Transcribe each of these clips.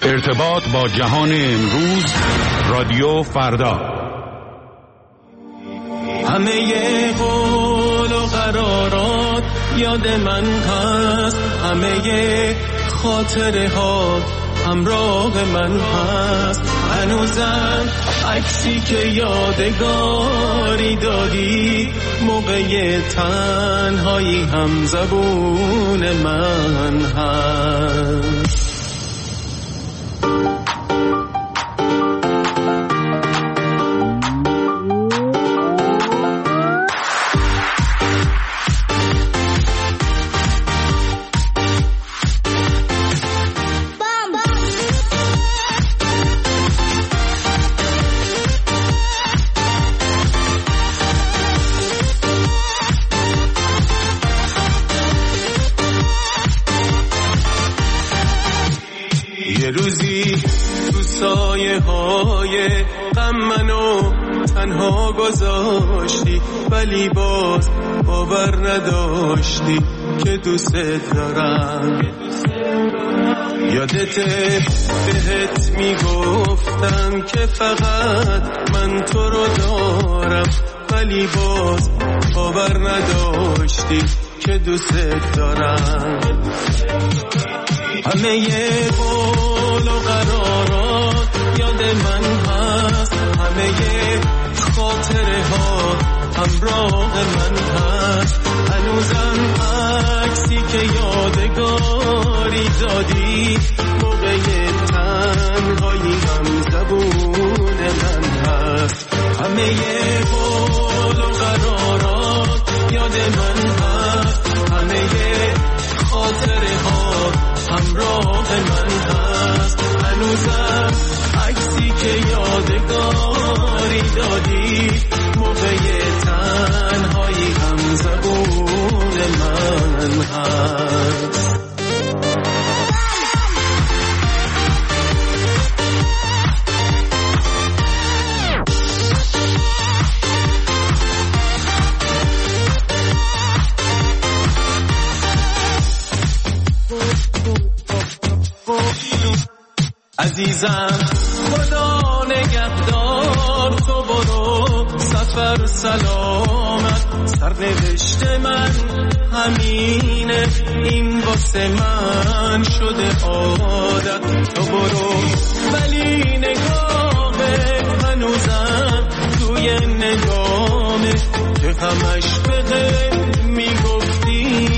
ارتباط با جهان امروز، رادیو فردا. همه قول و قرارات یاد من هست، همه خاطره ها همراه من هست. هنوزم عکسی که یادگاری دادی، موقع تنهایی هم زبون من هست. یه روزی تو سایه های غم منو تنها گذاشتی، ولی باز باور نداشتی که دوست دارم. یادته بهت میگفتم که فقط من تو رو دارم، ولی باز باور نداشتی که دوست دارم. همه قول و قرارات یاد من هست، همه خاطره ها همراه من هست. هنوزم عکسی که یادگاری دادی، موقع تنهایی هم زبون من هست. همه قول و قرارات یاد من هست، همه خاطره ها همراه من هست. هنوزم عکسی که یادگاری دادی، موقع تنهایی هم زبون من هست. عزیزم خدا نگهدار، تو برو سفر سلامت. سرنوشت من همینه، این واسه من شده عادت. تو برو ولی نگاهت هنوزم توی نگامه، که همش بهت میگفتی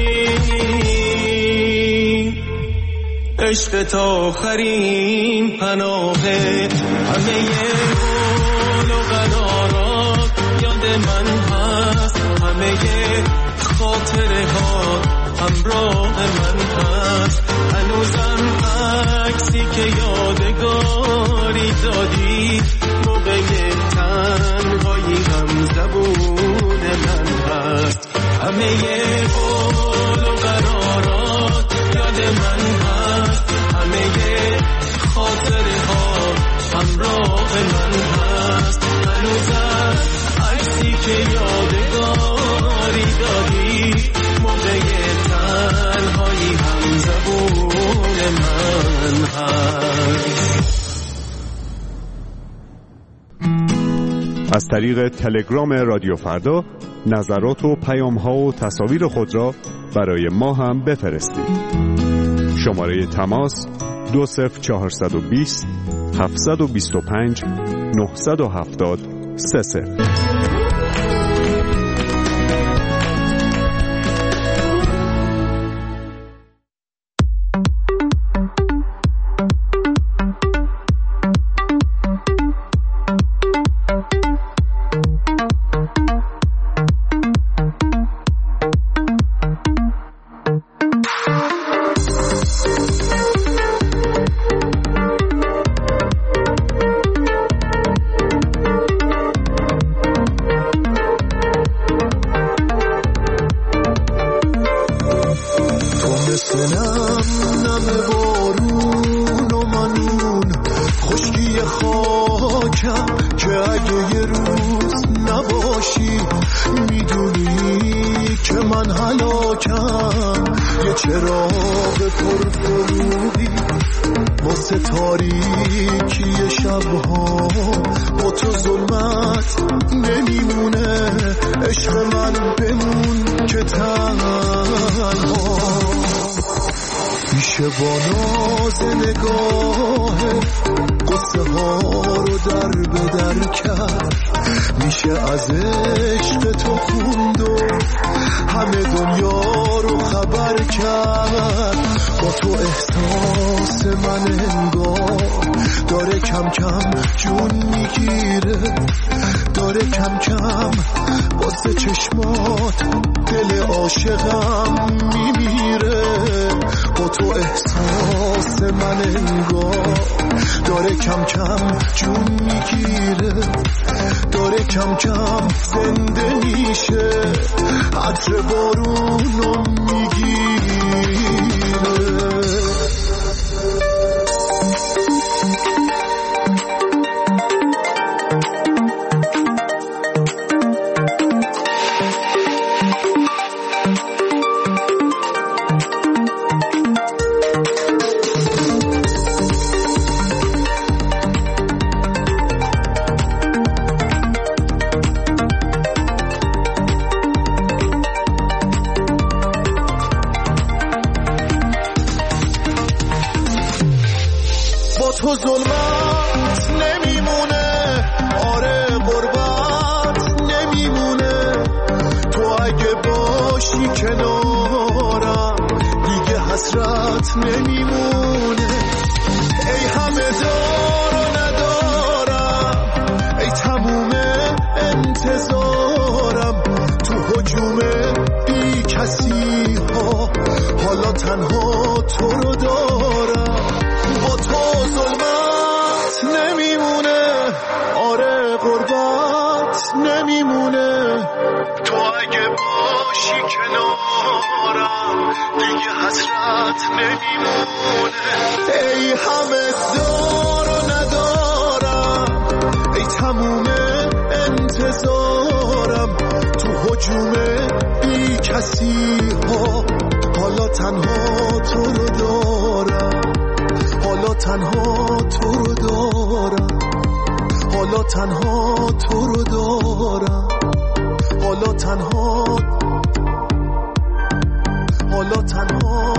عشق تا آخرین پناهه. همه قول و قرارات یاد من هست، همه خاطره ها همراه من هست. هنوزم عکسی که یادگاری دادی، موقع تنهایی هم زبون من هست. همه قول و قرارات یاد من هست، همه خاطره ها همراه من هست. هنوزم عکسی که یادگاری دادی، موقع تنهایی هم زبون من هست. از طریق تلگرام رادیو فردا نظرات و پیام‌ها و تصاویر خود را برای ما هم بفرستید. شماره تماس 20420 725 970 30. تاریکی شبها با تو ظلمت نمیمونه، عشق من بمون که تنها میشه با ناز نگاه قصه ها رو در به در کرد، میشه از عشق تو خوند و همه دنیا رو خبر کرد. با تو احساس من انگار داره کم کم جون میگیره، داره کم کم واسه چشمات دل عاشقم میمیره. با تو احساس من انگار داره کم کم جون میگیره، داره کم کم زنده میشه، عطر بارونو میگیره. تو ظلمت نمیمونه، آره غربت نمیمونه، تو اگه باشی کنارم دیگه حسرت نمیمونه. ای همه دار و ندارم، ای تموم انتظارم، تو هجوم بی کسی ها حالا تنها تو رو دارم. با تو ظلمت نمیمونه، آره غربت نمیمونه، تو اگه باشی کنارم دیگه حسرت نمیمونه. ای همه دار و ندارم، ای تموم انتظارم، تو هجوم بی کسی ها حالا تنها تو رو دارم، حالا تنها تو رو دارم، حالا تنها تو رو دارم، حالا تنها، حالا تنها.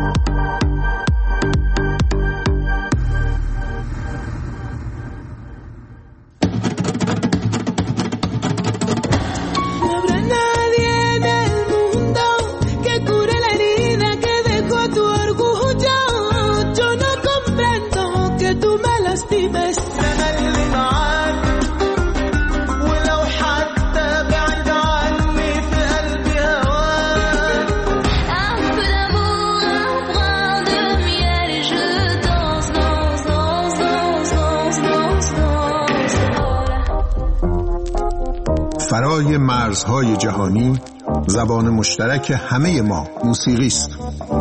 فرای مرزهای جهانی زبان مشترک همه ما موسیقی است.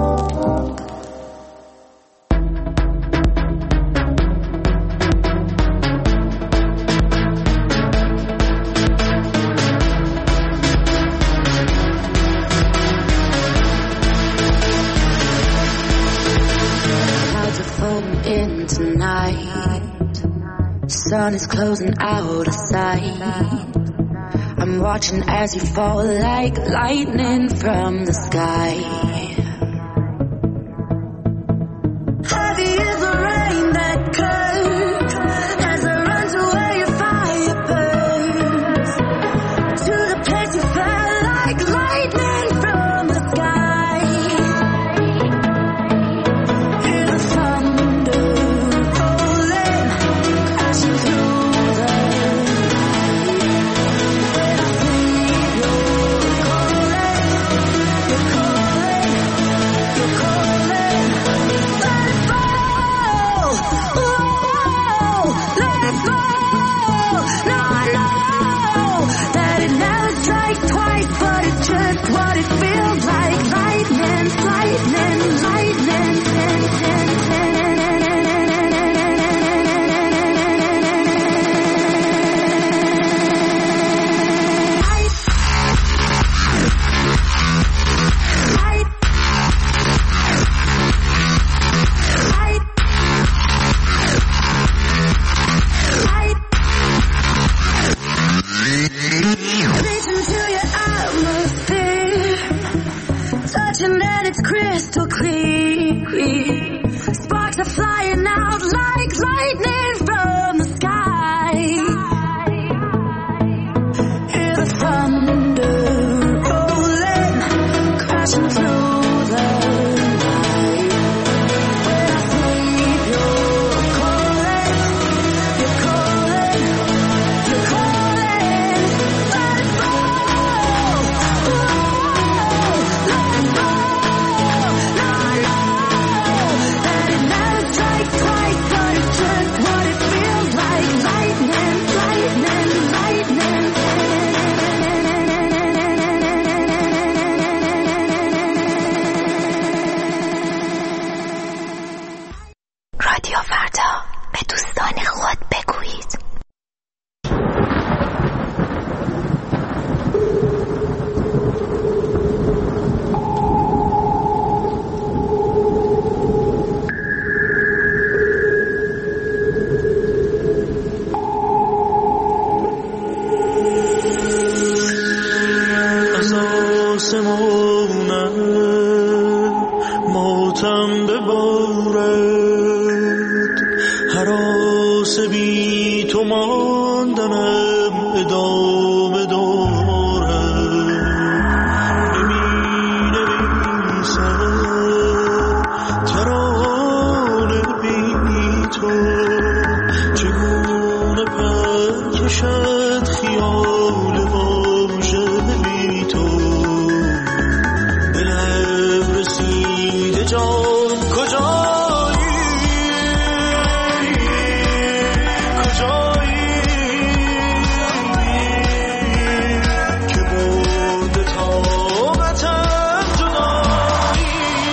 Sun is closing out of sight. I'm watching as you fall like lightning from the sky. Heavy is the rain that comes as I run to where your fire burns, to the place you fell like lightning from the sky. Hear the thunder rolling, crashing through the night. When I think you're calling, دورت هراس بی تو ماندنم ادامه دارد نمی‌نویسم ترانه بی تو چگونه پر کشد خیال واژه بی تو به لب رسیده جان کجایی که برده طاقتم جدایی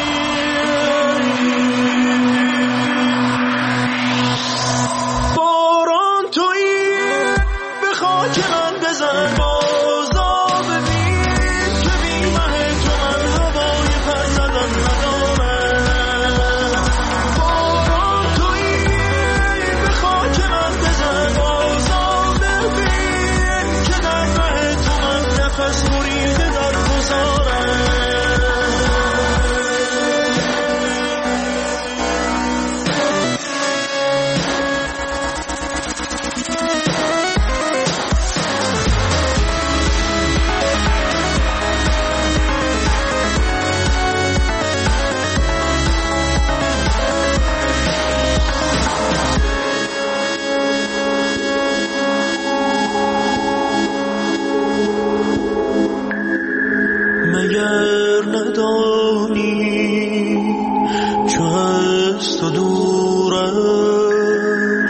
باران تویی به خاک من بزن بازا ببین که بی مه تو من هوای پر زدن ندارم باران تویی به خاک من بزن بازا ببین که در مه تو من نفس بریده در گذارم مگر ندانی چو از تو دورم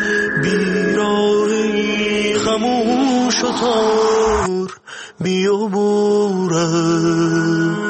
بیراهی خموش و تار بیابورم